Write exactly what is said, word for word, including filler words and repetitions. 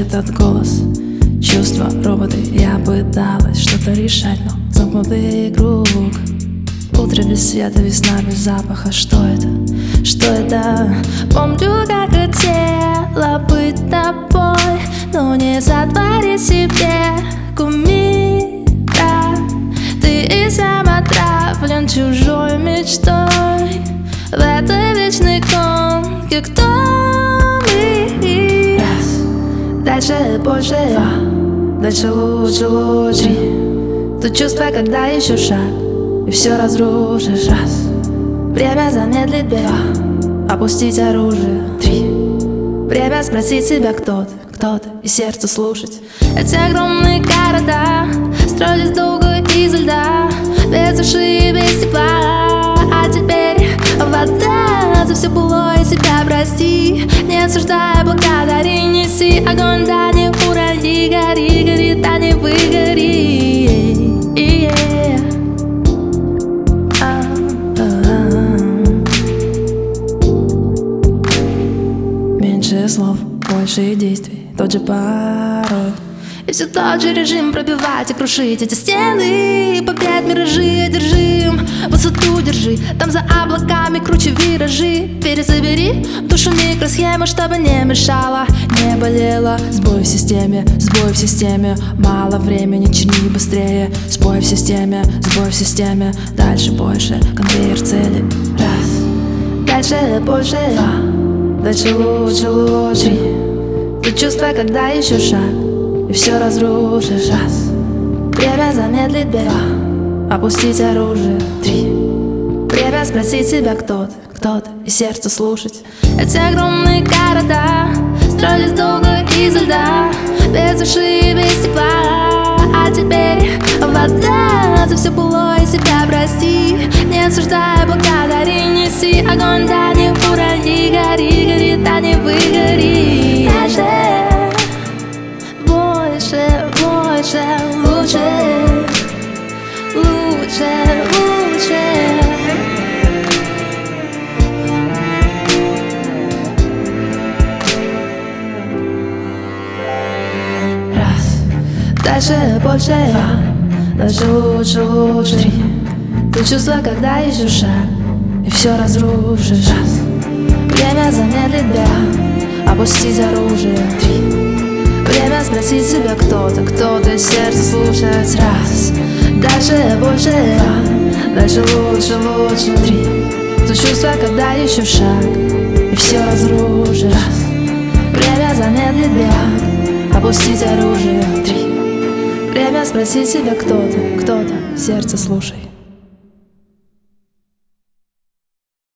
слышать этот голос. Чувства, роботы, я пыталась что-то решать, но замкнутый круг. Утро без света, весна без запаха. Что это? Что это? Помню, как хотела быть тобой, но не сотворить себе кумира. Ты и сам отравлен чужой мечтой. В этой вечной гонке кто мы? Раз, дальше больше, два, дальше лучше, лучше. Три, то чувство, когда еще шаг и все разрушишь. Раз, время замедлить бег, опустить оружие. Три, время спросить себя, кто ты, кто ты, и сердце слушать. Эти огромные города строились долго изо льда, без души и без тепла. А теперь вода за все было и себя прости. Не осуждай, благодари, неси огонь, да не урони. Гори, гори, да не выгори. Меньше слов, больше действий, тот же порой. И все тот же режим пробивать и крушить эти стены. Побед миражи одержим, высоту держи, там за облаками круче виражи. Перезабери душу микросхемы, чтобы не мешала, не болела. Сбой в системе, сбой в системе, мало времени, чини быстрее. Сбой в системе, сбой в системе, дальше больше, конвейер цели. Раз, дальше больше, два, дальше лучше, лучше. Три, то чувство, когда еще шаг и все разрушишь. Раз, время замедлить бег, опустить оружие. Три, время спросить себя, кто ты, кто ты, и сердце слушать. Эти огромные города строились долго изо льда, без души и без тепла. А теперь вода за все было и себя прости. Не осуждай, благодари, неси огонь, да не урони. Гори, гори, да не выгори. Дальше больше, больше, лучше, лучше, лучше. Раз, дальше больше, два, дальше лучше, лучше. Три, то чувство, когда еще шаг и все разрушишь. Раз, время замедлить бег, опустить оружие. Три, время спросить себя, кто ты, кто ты, сердце слушать. Раз, дальше больше, два, дальше лучше, лучше. Три, то чувство, когда еще шаг и все разрушишь. Раз, время замедлить бег, опустить оружие. Три, время спросить себя, кто ты, кто ты, сердце слушай.